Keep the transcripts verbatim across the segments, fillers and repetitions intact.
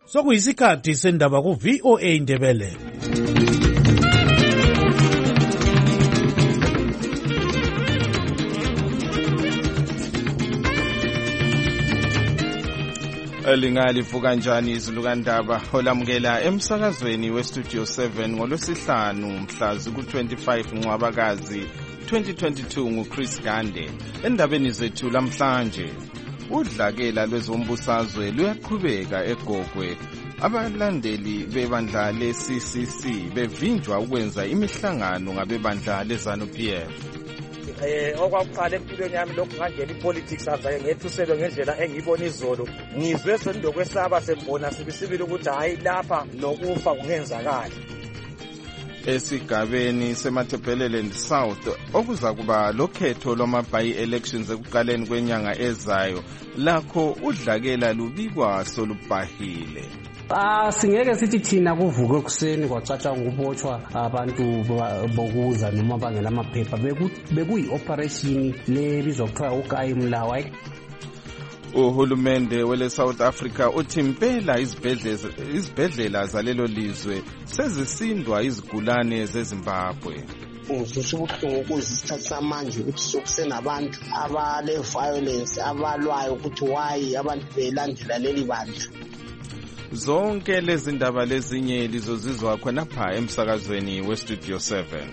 Sokuyisikhathi sendaba ku V O A Indebele. Elingalivuka kanjani izilukandaba olamukela emsakazweni we Studio seven ngolwesihlanu mhla ziku twenty-five Ncwabakazi twenty twenty-two nguChris Gande. Endabeni zethu lamhlanje, udlakela lwezombusazwe luyaqhubeka eGogwe. Abalandeli bebandla le-C C C bevinjwa ukwenza imihlangano ngabebandla le-ZANU P F. Eh okwakuqala empilweni yami lokhu ngangena ipolitics azaye ngethuselo ngendlela engiyibona izolo, ngizwe sendokwesaba sembona sibisibili ukuthi hayi lapha nokufa kungenzakala. Esigabeni seMatabeleland South okuza kuba lokhetho lwama-by elections ekuqaleni kwenyanga ezayo, lakho udlakela lubikwa solubhahile. Ah singeke sithi thina kuvuke kuseni kwacatsha ngubotshwa abantu bokuza noma bangela amaphepha bekuyi operation lebizwa kuthiwa uKayi Mlawa. Uhulumende wele South Africa uthi impela izibhedlela izibhedlela zalelo lizwe sezisindwa izigulane zeZimbabwe. Ngizisho ubuhlungu ukuzithatha samanje ukuthi sokusenabantu abale violence abalwayo ukuthi why abantu belandela leli bandla. Zonke lezi ndaba lezinye lizozizwa khona pha emsakazweni we Studio seven.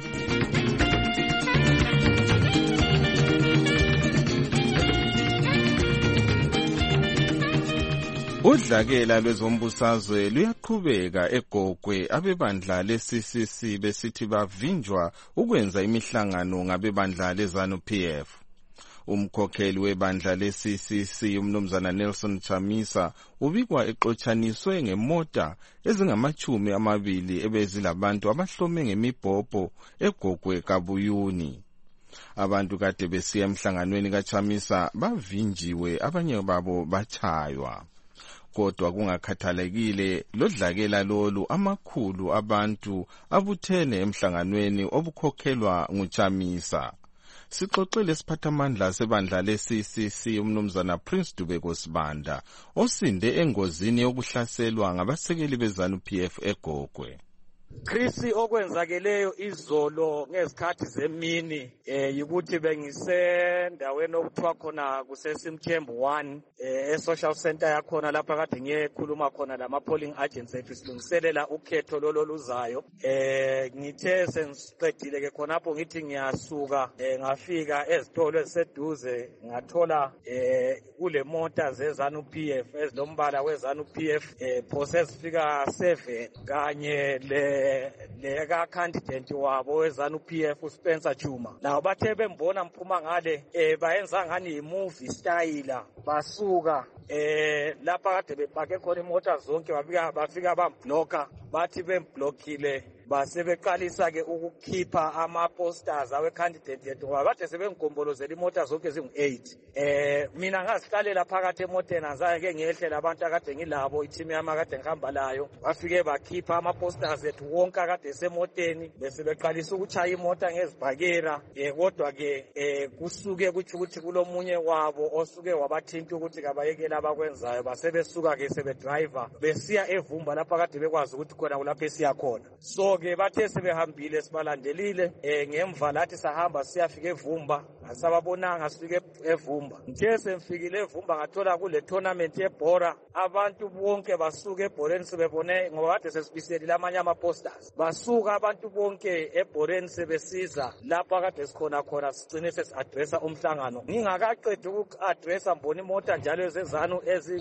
Udlakela lwezombusazwe luyaqhubeka eGogwe. Abebandla le-C C C besithi bavinjwa ukwenza imihlangano ngabebandla le-ZANU P F. Umkhokheli webandla le-C C C umnumzana Nelson Chamisa ubikwa exotshaniswe ngemota ezingamachumi amabili ebezilabantu abahlome ngemibhobho eGogwe Kabuyuni. Abantu kade besiya emhlanganweni kaChamisa bavinjiwe, abanye babo bachaywa. Kodwa kungakhathalekile lodlakela lolu, amakhulu abantu abuthene emhlanganweni obukhokhelwa nguChamisa. Sixoxele siphathamandla sebandla le-C C C umnumzana Prince Dubeko Sibanda osinde engozini yokuhlaselwa ngabasekeli beZANU P F eGogwe. Chris, okwenzakeleyo izolo ngezikhathi zemini eh ukuthi bengisendaweni okuthiwa khona kuseSimthembu one eh e-social center yakhona lapha kade ngiyekhuluma khona lama polling agents ethu silungiselela ukhetho loluzayo. Eh ngithe sengiqedile ke khonapho ngithi ngiyasuka eh ngafika ezitolo eziseduze ngathola eh kule mota zeZANU P F ezilombala weZANU P F eh phose zifika seven kanye le leka candidate wabo weZANU P F uSpencer Chuma. Nawo bathe bembona mphuma ngale eh bayenza ngani movie style, basuka eh lapha kade bepake khona imota zonke bafika bafika bamblocker, bathi bemblokile base beqalisa ke ukukhipha ama posters awe candidate yethu ngoba kade sebengigombolozela imota zonke zingu eight. Eh mina ngasihlalela phakathi emoteni azaye ke ngiyehlela abantu akade ngilabo i-team yami akade ngihamba layo, bafike bakhipha ama posters ethu wonke akade esemoteni bese beqalisa ukuchaya imota ngezibhakera. Eh kodwa ke eh kusuke kuthi ukuthi kulomunye wabo osuke wabathinta ukuthi kabayekela abakwenzayo, base besuka ke sebe driver besiya eVumba lapha kade bekwazi ukuthi khona kulapho esiya khona. So ke bathe sebehambile sibalandelile eh ngemva lathi sahamba siyafika eVumba, asababonanga sifike eVumba. Ngithe semfikile eVumba ngathola kule tournament yebhora abantu bonke basuka ebhoreni sebebone ngoba kade sesibiselile amanye ama posters, basuka abantu bonke ebhoreni sebesiza lapha kade sikhona khona sigcine sesi-addressa umhlangano. Ngingakaqedi uku-addressa mbona imota njalo zeZANU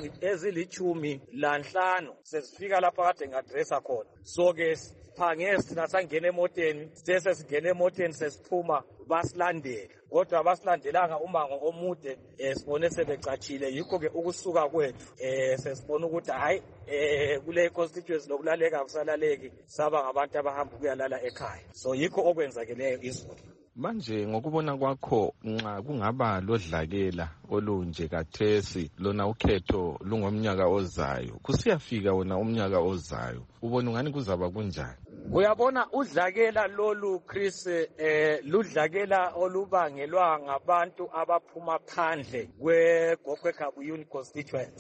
ezilichumi lanhlanu sesifika lapha kade ngi-addressa khona. So ke phangesi thina sangena emoteni, sese singena emoteni sesiphuma basilandela, kodwa basilandelanga umango omude eh sibone sebecatshile. Yikho ke ukusuka kwethu eh sesibona ukuthi hayi eh kule constituency lokulaleka kusalaleki, saba ngabantu abahamba kuyalala ekhaya. So yikho okwenzakeleyo izolo. Manje ngokubona kwakho nxa kungaba lodlakela olunje kathesi lona ukhetho lungomnyaka ozayo, kusiyafika wona umnyaka ozayo, ubona ngani kuzaba kunjani? Uyabona udlakela lolu Chris eh ludlakela olubangelwa ngabantu abaphuma phandle kweGogwe Kabuyuni constituency.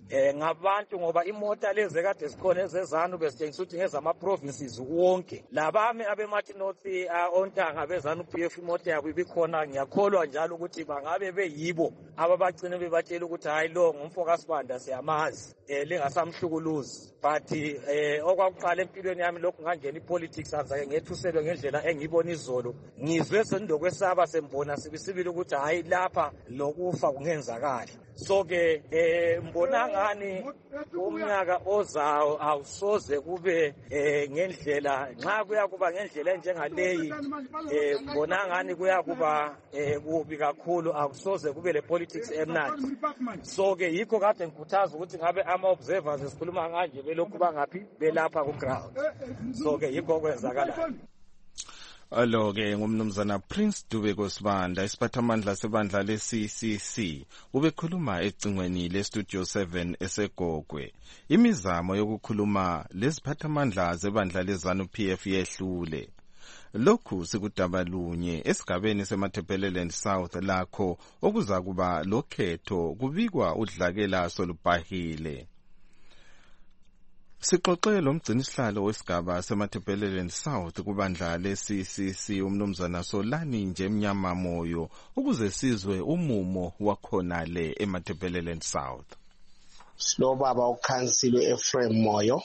eh ngabantu ngoba imota lezi kade zikhona ezezanu besitshengisa ukuthi ngezama provinces wonke labami abemathi North ontanga bezanu P F imota yabo ibikhona ngiyakholwa njalo ukuthi bangabe beyibo ababagcina bebatshela ukuthi hayi lo ngumfo kaSibanda siyamazi eh lingasamhlukuluzi but eh okwakuqala empilweni yami lokhu ngangena ipolitics azake ngethuselwe ngendlela engibona izolo ngizwe sendokwesaba sembona sibisibili ukuthi hayi lapha lokufa kungenzakala so ke eh mbona ngani umnyaka ozayo awusoze kube eh ngendlela nxa kuya kuba ngendlela enjengaleyi eh mbona ngani kuya kuba eh kubi kakhulu awusoze kube le politics emnandi so ke yikho kade ngikhuthaza ukuthi ngabe ama observers esikhuluma kanje belokhu bangaphi belapha ku ground so ke yikho kwenzakala. Alo ke ngumnumzana Prince Dube Kosibanda isiphathamandla sebandla le C C C ubekhuluma ecingweni le Studio seven eseGogwe. Imizamo yokukhuluma lesiphathamandla zebandla leZanu P F yehlule. Lokhu sikudaba lunye esigabeni seMatabeleland South lakho okuzakuba lokhetho kubikwa udlakela solubhahile. Sixoxe lo mgcinisihlalo wesigaba seMatabeleland South kubandla le-C C C umnumzana Solani nje mnyama moyo ukuze sizwe umumo wakhona le eMatabeleland South. Slo baba ukhansilo Ephraim Moyo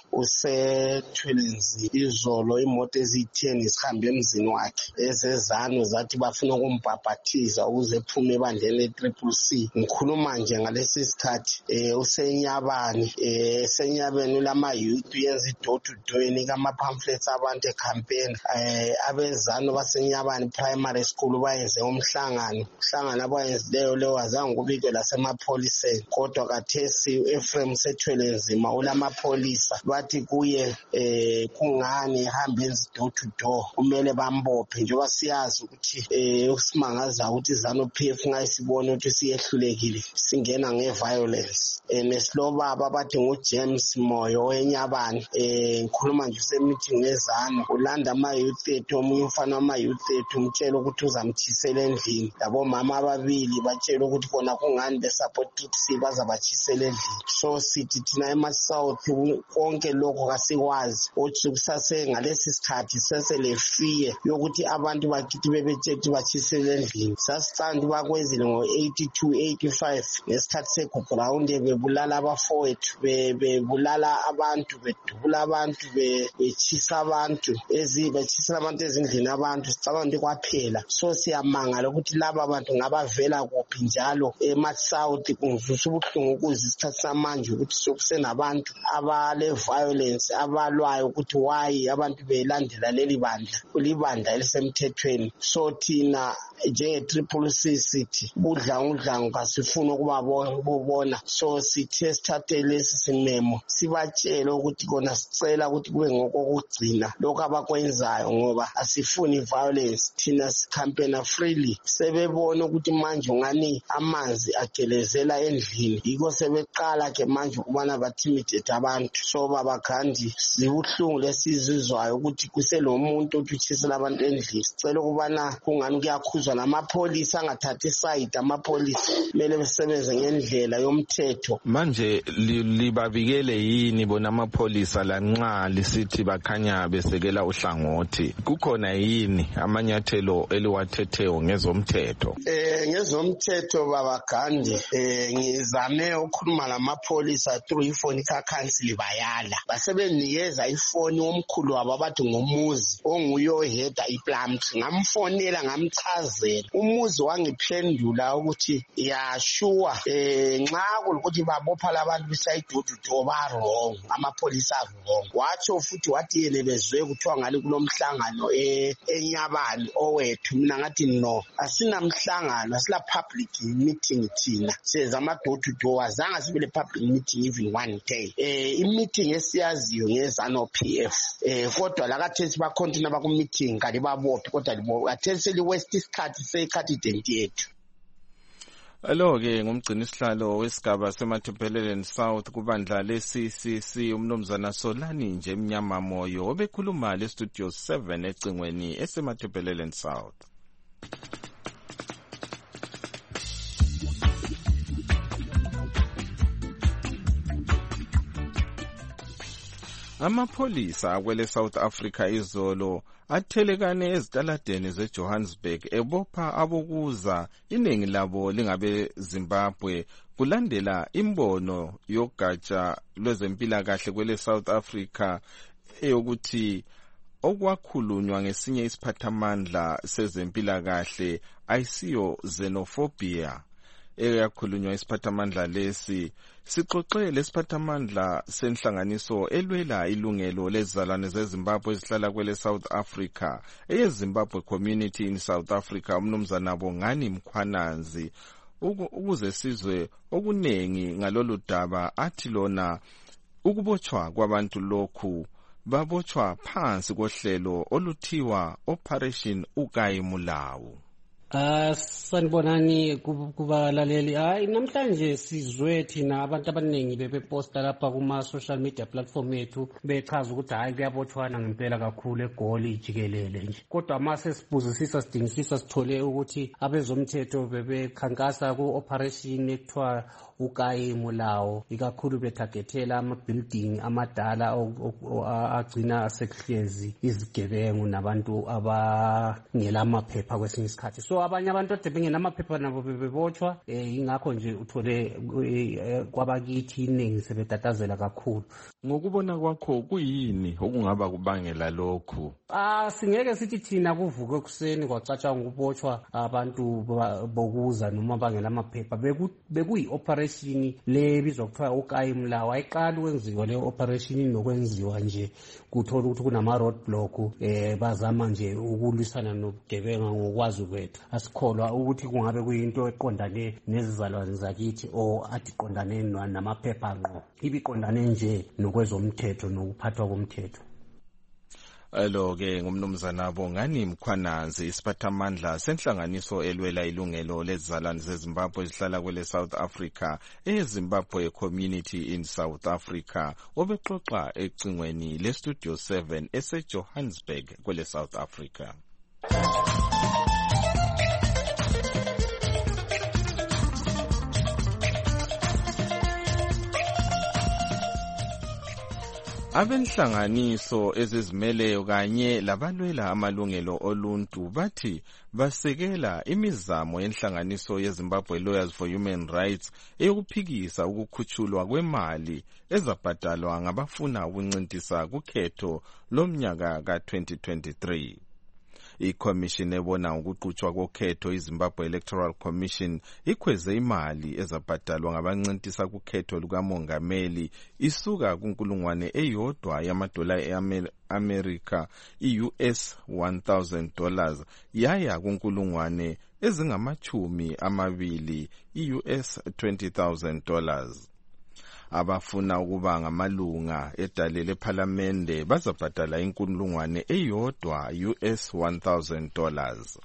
usethwelenzi izolo imoto ezitheni sihambe emzini wakhe ezezano zathi bafuna ukumbhabhathiza ukuze ephume ebandleni le-Triple C. Ngikhuluma nje ngalesi sikhathi eh usenyabani eh senyabeni lama youth yenza i-door to door enika ama pamphlets abantu ecampaign eh abezano basenyabani primary school bayenze umhlangano umhlangano abayenzileyo leyo wazange kubikwe lasemapholiseni kodwa kathesi Ephraim sethwelenzima ulamapolisa bathi kuye eh kungani ehamba enza door to door kumele bambophe njengoba siyazi ukuthi eh usimangaza ukuthi Zanu P F ngayisibona ukuthi siyehlulekile singena ngeviolence eh nesilobaba bathi nguJames Moyo wenyabani eh ngikhuluma nje semeeting nezanu ulanda ama youth ethu omunye umfana wama youth ethu umtshela ukuthi uzamthisela endlini labo mama ababili batshela ukuthi kona kungani besupport Tipsy bazabachisela endlini. So sithi thina ema-South konke lokho kasikwazi uthi kusase ngalesi sikhathi seselefiye yokuthi abantu bakithi bebetshethi bachisele endlini sasicanda bakwezile ngo-eighty-two eighty-five ngesikhathi segugrawundi bebulala abafowethu bebulala abantu bedubula abantu bechisa abantu ezibechisela abantu ezindlini abantu sicabanga ukuthi kwaphela so siyamangala ukuthi laba abantu ngabavela kuphi njalo ema-South kungizwisa ubuhlungu ukuze isikhathi samanje ukuthi sokusenabantu abale violence abalwayo ukuthi why abantu belandela leli bandla kulibandla elisemthethweni so thina nje Triple C sithi budla udlangu kasifuna ukubabona so sithi sithathe lesi simemo sibatshele ukuthi kona sicela ukuthi kube ngokugcina lokho abakwenzayo ngoba asifuni violence thina sicampaign freely sebebona ukuthi manje ngani amanzi agelezela endlini yiko sebeqala ke manje ukubana batimidate abantu so babakhandi sibuhlungu lesizizwayo ukuthi kuselomuntu othuthisela abantu endlini sicela ukubana kungani kuyakhuzwa namapolisa angathathi side amapolisa kumele besebenze ngendlela yomthetho. Manje libabikele yini bona amapolisa lanxa lisithi bakhanya besekela uhlangothi kukhona yini amanyathelo eliwathetheyo ngezomthetho? Eh ngezomthetho babagandi eh ngizame ukukhuluma lamapolisa through ifoni ka council bayala basebenikeza ifoni omkhulu wabo abathi ngomuzi onguyo oheda iPlumtree ngamfonela ngamchazela umuzi wangiphendula ukuthi yashua eh nxa ukuthi babopha labantu besayidudu ba wrong amapolisa wrong watsho futhi wathi yena bezwe kuthiwa ngale kulomhlangano eh enyabani owethu mina ngathi no asinamhlangano asila public meeting thina seza amadudu wazanga sibele public meeting even one day eh i-meeting esiyaziyo ngezano P F eh kodwa lakathesi ba continue ba ku meeting kali babophi kodwa libo atheseli west isikhathi sekhatidenti yethu. Alo ke ngumgcinisihlalo wesigaba seMatabeleland South kubandla le-C C C umnumzana Solani nje mnyama moyo obekhuluma le Studio seven ecingweni eseMatabeleland South. Amapholisa akwele South Africa izolo athelekane ezitaladeni zeJohannesburg ebopha abokuza iningi labo lingabe Zimbabwe kulandela imbono yogatsha lwezempilakahle kwele South Africa eyokuthi okwakhulunywa ngesinye isiphathamandla sezempilakahle ayisiyo xenophobia. Eyakhulunywa isiphathamandla lesi sixoxe lesiphathamandla senhlanganiso elwela ilungelo lezizalwane zeZimbabwe ezihlala kwele South Africa eyeZimbabwe Community in South Africa umnumzana Bongani Mkhwananzi ukuze sizwe okunengi ngalolu daba. Athi lona ukubotshwa kwabantu lokhu babotshwa phansi kohlelo oluthiwa Operation Ukayimulawu. Ah sanibonani kubalaleli. Hayi namhlanje sizwe thina abantu abaningi bebeposta lapha kuma social media platform yethu bechaza ukuthi hayi kuyabotshwana ngempela kakhulu eGoli ijikelele nje. Kodwa mase sibuzisisa sidingisisa sithole ukuthi abezomthetho bebekhankasa ku operation ekuthiwa Ukayimulawu ikakhulu betagethela ama building amadala agcina sekuhlezi izigebengu nabantu abangela amaphepha kwesinye isikhathi. So abanye abantu ade bengenamaphepha nabo bebotshwa ingakho nje uthole kwabakithi iningi sebetatazela kakhulu. Ngokubona kwakho kuyini okungaba kubangela lokhu? Ah singeke sithi thina kuvuke kuseni kwacatsha ngubotshwa abantu bokuza noma bangela amaphepha bekuyi operation le bizwa kuthiwa Ukayimulawu. Ayiqala ukwenziwa le operation nokwenziwa nje kuthola ukuthi kunama roadblock eh bazama nje ukulwisana nobugebenga ngokwazi kwethu. Asikholwa ukuthi kungabe kuyinto eqondane nezizalwane zakithi o atiqondane namaphepha ngqo, ibiqondane nje nokwezomthetho nokuphathwa komthetho. Alo ke ngumnumzana Bongani Mkhwananzi isiphathamandla senhlanganiso elwela ilungelo lezizalwane zeZimbabwe ezihlala kwele South Africa eZimbabwe Community in South Africa obexoxa ecingweni le Studio seven eseJohannesburg kwele South Africa. Abenhlanganiso ezizimeleyo kanye labalwela amalungelo oluntu bathi basekela imizamo yenhlanganiso yeZimbabwe Lawyers for Human Rights eyokuphikisa ukukhutshulwa kwemali ezabhadalwa ngabafuna ukuncintisa kukhetho lomnyaka ka twenty twenty-three. I-Commission ebona ukuqhutshwa kokhetho iZimbabwe Electoral Commission ikhweze imali ezabhadalwa ngabancintisa kukhetho lukamongameli isuka kunkulungwane eyodwa yamadola eAmerica i-U S one thousand dollars yaya kunkulungwane ezingamachumi amabili i-U S twenty thousand dollars. Abafuna ukuba ngamalunga edale lephalamende bazabhadala inkulungwane eyodwa U S one thousand dollars.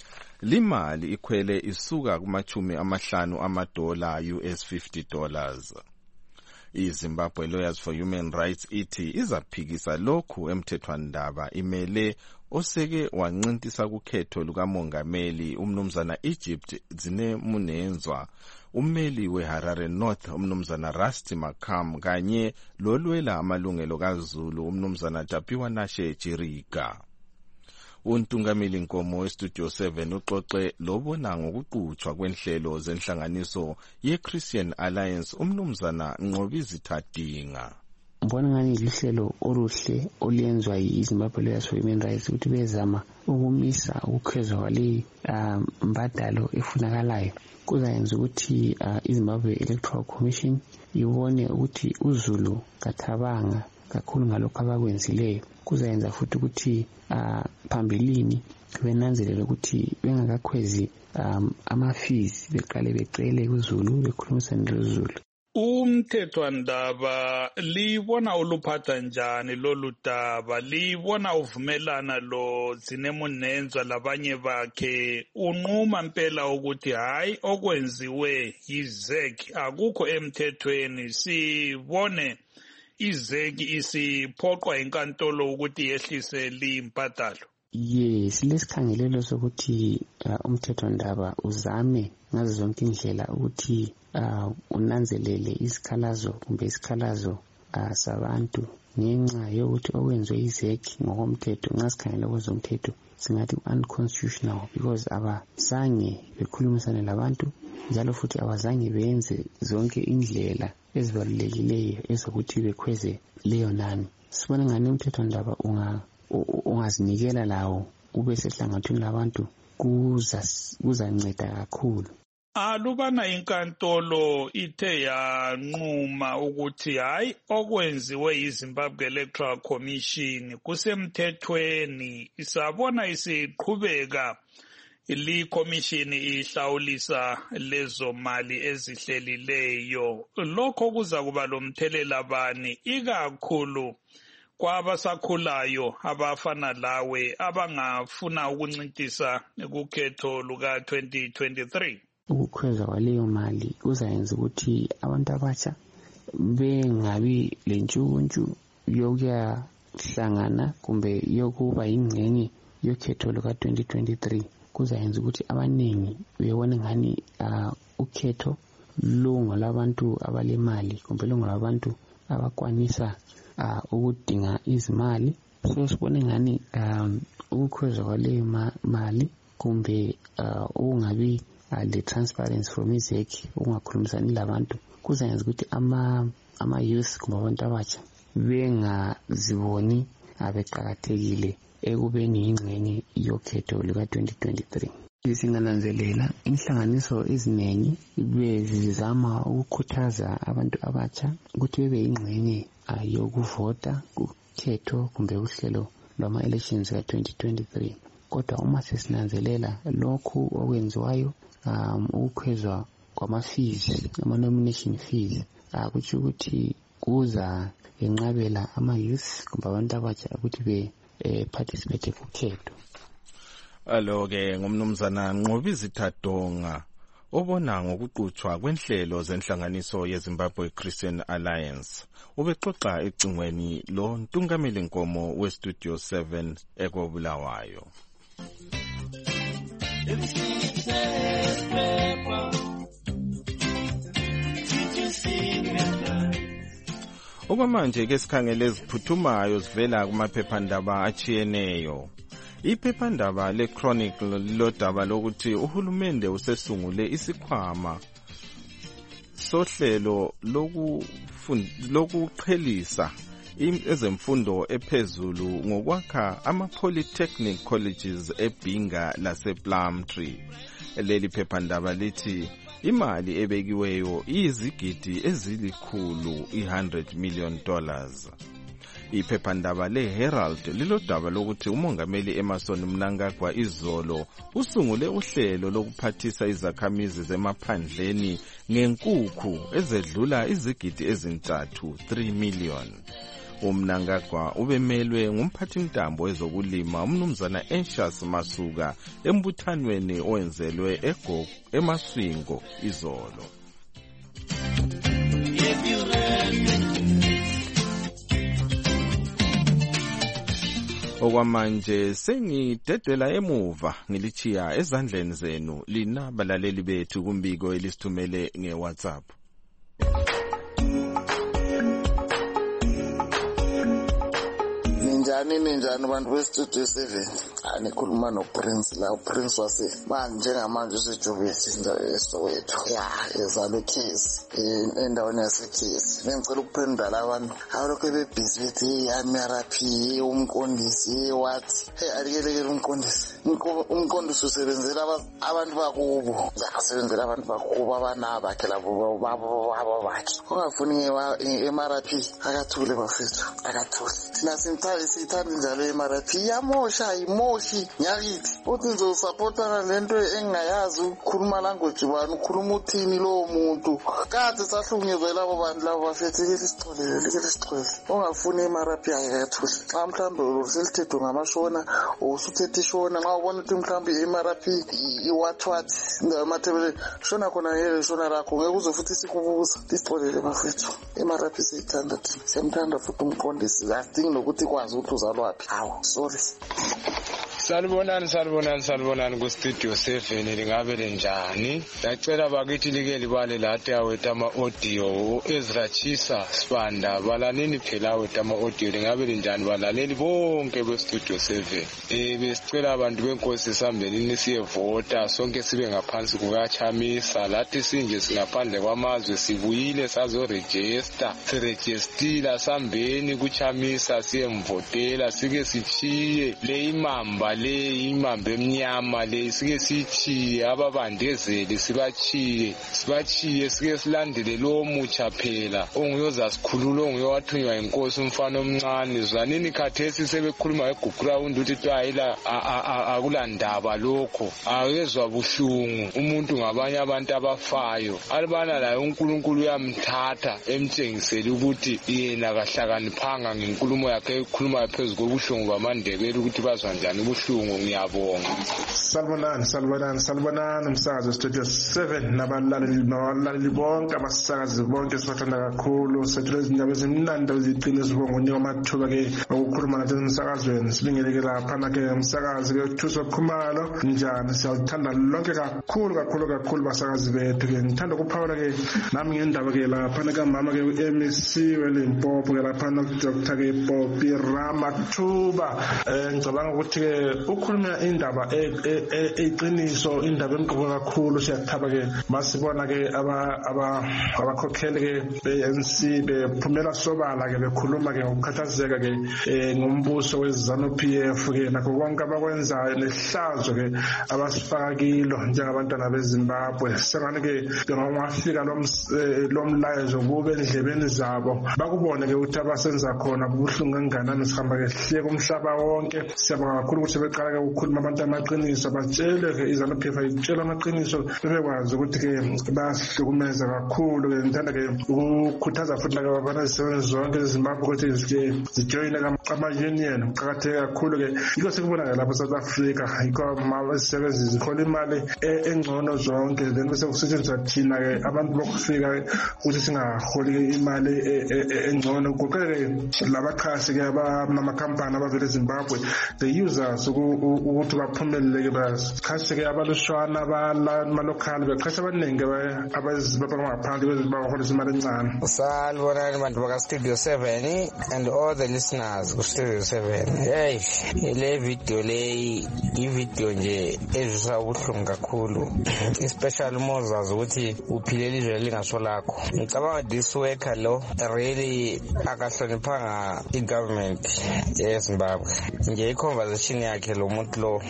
Limali ikhwele isuka kumachumi amahlanu amadola U S fifty dollars. iZimbabwe Lawyers for Human Rights ithi izaphikisa lokhu emthethwandaba imele oseke wancintisa kukhetho lukamongameli umnumzana Egypt Dzine Munenzwa, ummeli weHarare North umnumzana Rusty Makam kanye lolwela amalungelo kaZulu umnumzana Tapiwa Nashe Chirika. Untungameli Nkomo weStudio seven uxoxe lobona ngokuqhutshwa kwenhlelo zenhlanganiso yeChristian Alliance umnumzana Nqobizi Thadinga. Mbona ngani lihlelo oluhle olenzwa yiZimbabwe Lawyers for Human Rights ukuthi bezama ukumisa ukukhwezwa kwale mbadalo efunakalayo kuzayenza ukuthi iZimbabwe Electoral Commission ibone ukuthi uZulu kathabanga kakhulu ngalokho abakwenzileyo. Kuzayenza futhi ukuthi phambilini benanzelele ukuthi bengakakhwezi ama-fees beqale becele kuZulu bekhulumisana noZulu. Umthethwandaba libona uluphatha njani lolu daba, libona uvumelana lo Dzine Munenzwa labanye bakhe, unquma impela ukuthi hayi okwenziwe yiZ E C akukho emthethweni, sibone iZ E C isiphoqwa inkantolo ukuthi yehlise limbadalo? Yes, lesikhangelelo sokuthi umthethwandaba uzame ngazo zonke indlela ukuthi unanzelele isikhalazo kumbe isikhalazo uh, sabantu ngenxa yokuthi okwenziwe izeki ngokomthetho nxa sikhangela kwezomthetho singathi unconstitutional because abazange bekhulumisane labantu njalo futhi abazange benze zonke indlela ezibalulekileyo ezokuthi bekhweze leyo nani. Sibona ngani umthetho ndaba unga ungazinikela lawo ube sehlangathweni labantu kuzanceda kakhulu. Alubana inkantolo ithe yanquma ukuthi hayi okwenziwe yiZimbabwe Electoral Commission kusemthethweni, isabona isiqhubeka li commission ihlawulisa lezo mali ezihlelileyo. Lokho kuza kuba lomthelela bani ikakhulu kwabasakhulayo abafana lawe abangafuna ukuncintisa kukhetho luka twenty twenty-three? Ukukhweza kwaleyo mali kuzayenza ukuthi abantu abatsha bengabi lentshukuntshu yokuyahlangana kumbe yokuba yingxenye yokhetho luka twenty twenty-three. Kuzayenza ukuthi abaningi bebone ngani uh, ukhetho lungolabantu abalemali kumbe lungolabantu abakwanisa uh, ukudinga izimali. So sibone ngani um, ukukhweza kwaleyo ma mali kumbe uh, ungabi uh, le transparency from izeki ungakhulumisani labantu kuzayenza ukuthi ama ama youth kumbe abantu abatsha bengaziboni abeqakathekile ekubeni ingxenye yokhetho luka twenty twenty-three. Singananzelela inhlanganiso eziningi bezizama ukukhuthaza abantu abatsha ukuthi bebe ingxenye yokuvota kukhetho kumbe uhlelo lwama elections ka twenty twenty-three. Kodwa uma sesinanzelela lokhu okwenziwayo um ukukhwezwa kwama fees ama nomination fees akuthi ukuthi kuza enqabela ama youth kumbe abantu abatsha ukuthi be eh, participate kukhetho. Alo ke ngumnumzana Nqobizitha Donga obona ngokuqhutshwa kwenhlelo zenhlanganiso yeZimbabwe Christian Alliance. Ubexoxa ecingweni lo Ntungameli Nkomo we Studio seven ekobulawayo. Okwamanje ke sikhangele eziphuthumayo zivela kumaphephandaba achiyeneyo. Iphephandaba leChronicle lilodaba lokuthi uhulumende usesungule isikhwama sohlelo lokuqhelisa ezemfundo ephezulu ngokwakha ama-polytechnic colleges eBinga lasePlumtree. Leli phephandaba lithi imali ebekiweyo izigidi ezilikhulu one hundred million dollars. Iphephandaba leHerald lilodaba lokuthi umongameli Emmerson Mnangagwa izolo usungule uhlelo lokuphathisa izakhamizi zemaphandleni ngenkukhu ezedlula izigidi ezintathu three million. UMnangagwa ubemelwe ngumphathintambo wezokulima umnumzana Anxious Masuka embuthanweni owenzelwe eGo eMaswingo izolo. Okwamanje sengidedela emuva ngilichiya ezandleni zenu lina balaleli bethu kumbiko elisithumele ngeWhatsApp. Ninjani ninjani bantu bestudio seven anikhuluma noPrince la uPrince wase manje njengamanje usejubisi eSoweto ya ezalo case endaweni yasekhesi. Ngicela ukuphendula labantu awulokho bebhizi bethi yaMarapi umqondisi wathi hey alikelekele umqondisi umqondisi usebenzela abantu bakubo asebenzela abantu bakubo abanabakhe labo babo babo bakhe ungafuni eMarapi akathule bafethu akathule thina simthali sithanda njalo eMarapi yamosha imoshi nyakithi uthi ngizosupportana lento engayazi ukukhuluma language bani ukhuluma uthini lo muntu kade sahlungezwe labo bantu labo bafethu lesicholele lesicholele ungafuni eMarapi akathule xa mhlambe uselithetho ngamashona usuthethe ishona nxa ubona ukuthi mhlambe eMarapi iwatwathi ngamathebele shona khona yele shona lakho ngeke uzofuthi sikubuza lisicholele bafethu eMarapi sithanda thina semthanda futhi umqondisi asidingi nokuthi kwazi ukuthi uzalwaphi hawo sorry Salibonani salibonani salibonani ku studio seven lingabe lenjani. Ngicela bakithi like libale lathi awethu ama audio Ezra Chisa Sibanda balanini phela awethu ama audio lingabe lenjani balaleli bonke be studio seven. Eh besicela abantu benkosi sihambeni nisiyevota sonke sibe ngaphansi kukaChamisa lathi sinje singaphandle kwamazwe sibuyile sazo register siregistila sambeni kuChamisa siyemvotela sike sichiye le imamba le imamba emnyama le sike sichiye ababandezeli sibachiye sibachiye sike silandele lo mucha phela onguyoza sikhulula ongiyowathunywa inkosi umfana omncane zwanini khathesi sebekhuluma eGround uthi twayila akulandaba lokho akezwa buhlungu umuntu ngabanye abantu abafayo alibana la uNkulunkulu uyamthatha emtshengisela ukuthi yena kahlakaniphanga ngenkulumo yakhe ekhuluma phezulu kobuhlungu bamandebele ukuthi bazwa njani ubuhlungu ngiyabonga. Salibonani salibonani salibonani umsakazo studio seven nabalaleli nabalaleli bonke abasakazi bonke sibathanda kakhulu sethule izindaba ezimnandi eziqinile sibonga nje amathuba ke ukukhuluma nathi emsakazweni sibingeleke lapha na ke umsakazi ke Thuso Khumalo njani siyathanda lonke kakhulu kakhulu kakhulu basakazi bethu ke ngithanda ukuphawula ke nami ngendaba ke lapha na kamama ke uM C weLimpopo ke lapha na Doctor ke Poppy Ramathuba eh ngicabanga ukuthi ke ukhuluma indaba eqiniso indaba emqoka kakhulu siyathaba ke masibona ke aba abakhokheli ke beN C bephumela sobala ke bekhuluma ke ngokukhathazeka ke ngombuso weZanu P F ke nakho konke abakwenzayo nehlazo ke abasifakilo njengabantwana beZimbabwe sengane ke bengawafika lomlayezo kube endlebeni zabo bakubone ke ukuthi abasenza khona kubuhlungu kanganani sihamba ke hleke umhlaba wonke siyabonga kakhulu ukuthi beqala ke ukukhuluma abantu amaqiniso batshele ke iZanu P F itshela amaqiniso bebekwazi ukuthi ke bahlukumeza kakhulu ke ngithanda ke ukukhuthaza futhi la abana zisebenza zonke eZimbabwe ukuthi zijoyine ama-union qakatheke kakhulu ke yiko sekubona ke lapha South Africa yiko abasebenzi zihola imali engcono zonke then bese kusetshenziswa thina ke abantu bokufika ukuthi singaholi imali engcono kuqeke labaqhashi ke abanamakampani abavela eZimbabwe the users ukuthi baphumelele ke baqhashi ke abalushwana abalokal beqhashi abaningi abazibaba ngaphandle bahola imali encane. Salibonani bantu baka Studio seven and all the listeners ku Studio seven. Hey le video le i video nje ezisa ubuhlungu kakhulu especially mozazi ukuthi uphile elizwe lingaso lakho. Ngicabanga this worker lo really akahloniphanga i government eZimbabwe. Nje i conversation yakhe lo muntu lo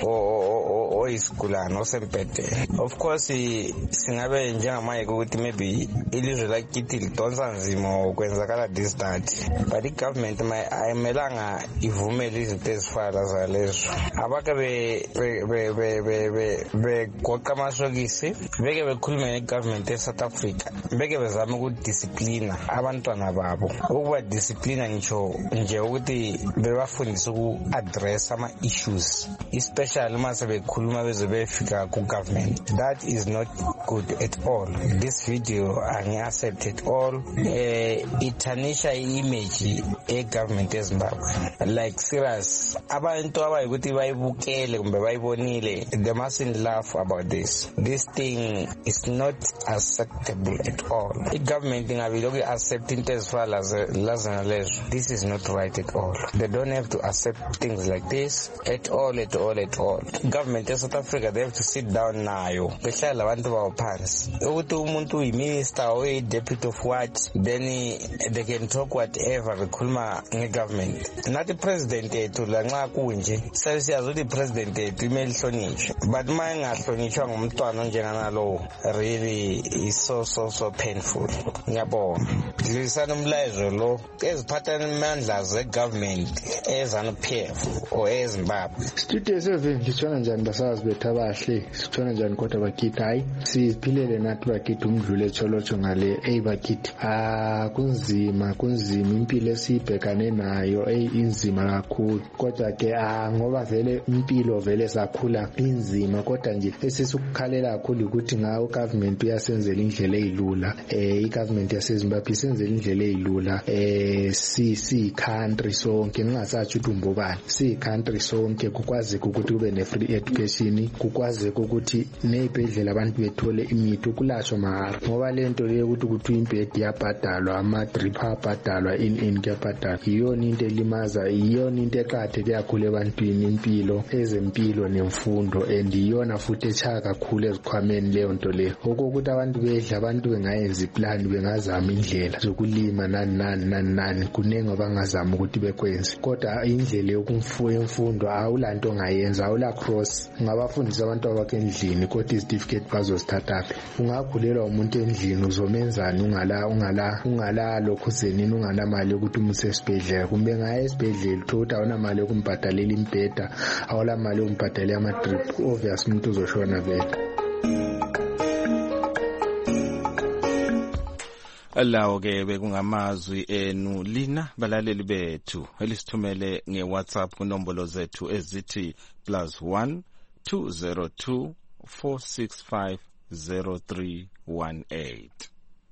oyisigulana osempete. Of course singabe njengamaye ukuthi maybe ilizwe lakithi lidonsa nzima ukwenzakala this that but i government ayimelanga ivumele izinto ezifana zalezo. Abake be be be be be goqa amasokisi beke bekhuluma ne government eSouth Africa beke bezama ukudisciplina abantwana babo ukuba disciplina ngisho nje ukuthi bebafundisa uku-address ama issues especially mase bekhuluma beze befika ku government. That is not good at all. This video angi-accept at all. eh itanisha image e government eZimbabwe like serious abantu abayikuthi bayibukele kumbe bayibonile they mustn't laugh about this. This thing is not acceptable at all. The government ingabe lokhu accept into ezifana lazana lezo. This is not right at all. They don't have to accept things like this at all at all at all. Government of South Africa they have to sit down nayo behlala abantu bawo phansi ukuthi umuntu uyiminister or deputy of what then they can talk whatever bekhuluma ngegovernment. Nathi president yethu la nxa kunje sesiyazi ukuthi president yethu imeli hlonishwe but uma engahlonishwa ngumntwana njenganalo really is so so so painful. Ngiyabonga dlulisana umlayezo lo eziphathana amandla zegovernment eZanu P F or eZimbabwe. Studio seven ngitshona njani basazi bethu abahle sitshona njani kodwa bakithi hayi siphilele nathi bakithi umdlule echolotsho ngale ey bakithi ah kunzima kunzima impilo esibhekane nayo ey inzima kakhulu kodwa ke ah ngoba vele impilo vele sakhula inzima kodwa nje esisukukhalela kakhulu ukuthi ngawo government uyasenzela indlela ezilula eh igovernment yaseZimbabwe isenzela indlela ezilula eh si si country sonke ngingasathi ukuthi umbobani si country sonke kukwazi ukuthi kube ne free education kukwazi ukuthi nezibhedlela abantu bethole imithi ukulashwa mahhala ngoba lento leyo ukuthi ukuthi impedi yabhadalwa ama drip abhadalwa in in kuyabhadalwa iyona into elimaza iyona into eqhathe kakhulu ebantwini impilo ezempilo nemfundo and iyona futhi echaka kakhulu ezikhwameni leyo nto leyo ukuthi abantu bedla abantu bengayenza iplan bengazama indlela zokulima nani nani nani nani kunenge abangazama ukuthi bekwenze kodwa indlela yokumfuya imfundo awulanto ongayenza awula cross ngabafundisa abantu abakhe endlini kodwa icertificate bazosithatha ungakhulelwa umuntu endlini uzomenzani ungala ungala ungala lokho zenini ungana mali ukuthi umuse esibhedlela kumbe ngaye esibhedlela uthola awuna mali yokumbhadalela imbheda awula mali yokumbhadalela ama drip obvious umuntu uzoshona vele. Lawo ke bekungamazwi enu lina balaleli bethu elisithumele ngeWhatsApp kunombolo zethu ezithi plus one two zero two four six five zero three one eight.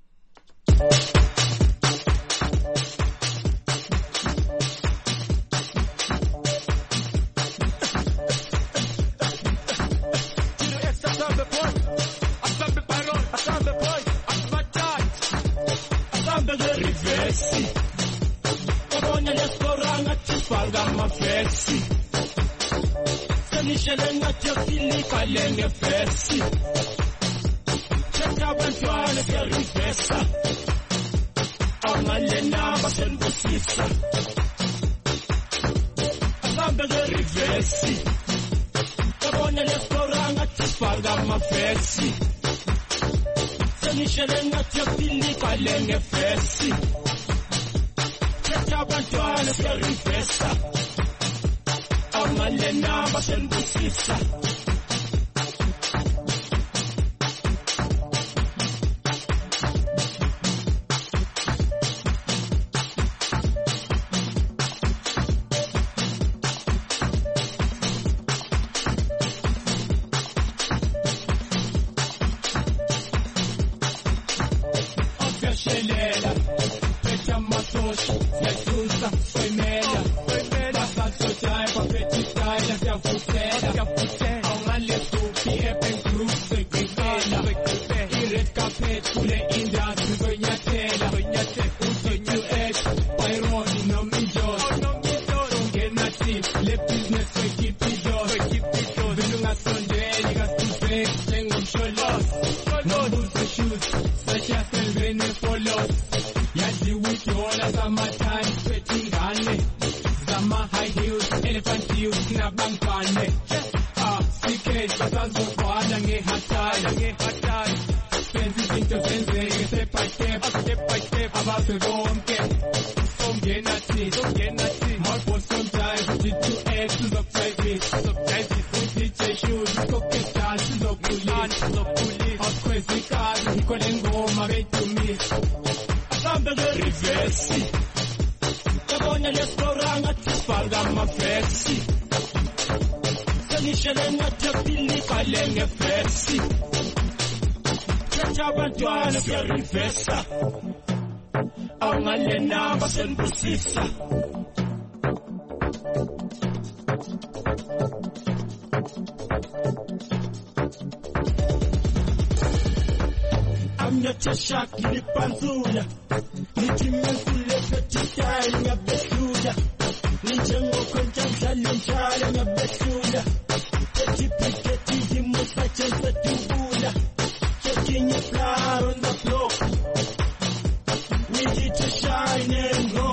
Nishelenga tefili kalenge fesi Cheta bantwana ya rifesa Amalena basen busisa Asambe de rifesi Kabone leskoranga tispanga mafesi Nishelenga tefili kalenge fesi Cheta bantwana ya rifesa Amalena basen busisa Shelela, pecha matoshi, yajusa, femela, femela, basato chai, papeti chai, la fiafutela, fiafutela, aumale tupi, epen cruz, se crepela, se crepela, y red capet, kule indas, sueñatela, sueñatela, usuñu ex, paironi, no millos, no millos, songe nati, le business, we keep it yours, we keep it yours, venunga sonde, ligas tu fe, tengo cholos, no dulce shoes, such as el rene polos, yazi wiki hola zama time, sweating gane, zama high heels, elephant heels, na bankane, ah, sike, basazo kwala nge hatay, nge hatay, penzi zinto zenze, step by step, step by step, abase bonke, songe nati, songe nati, more for some time, G two X, subscribe it, subscribe it, with D J shoes, coke stars, zokulan, zokulan, hot crazy cars, ikolengo, mare to me, asambe de rivesi, kabone leskoranga, tispalga mafesi, senishelenga tepili kalenge fesi, checha bantwana ya rivesa, aungalena basen busisa. Amnyacha shaki lipanzula, nitimenzule fetitai ngabesula, ninjengo konja mshale mshale ngabesula, petipiketi himusa chense tubula, checking your flower on the floor, we need to shine and grow,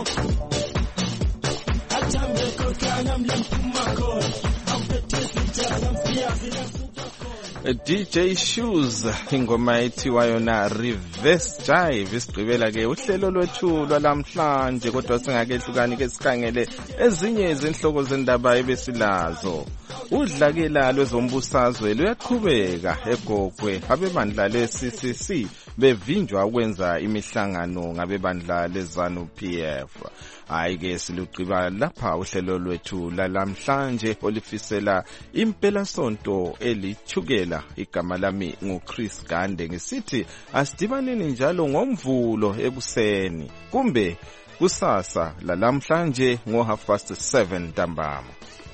atambe kokana mlempumakoni, ampetesi chasa mfiazi na D J Shoes ingoma ethiwa yona Reverse Jive isigqibela ke uhlelo lwethu lwalamhlanje kodwa singakehlukani ke sikhangele ezinye izinhloko zendaba ebesilazo. Udlakela lwezombusazwe luyaqhubeka eGogwe abebandla le-C C C bevinjwa ukwenza imihlangano ngabebandla leZANU P F. Hayi ke silugqiba lapha uhlelo lwethu lalamhlanje olifisela impela sonto elithukela. Igama lami nguChris Gande ngisithi asidibaneni njalo ngomvulo ekuseni kumbe kusasa lalamhlanje ngo half past seven ntambama.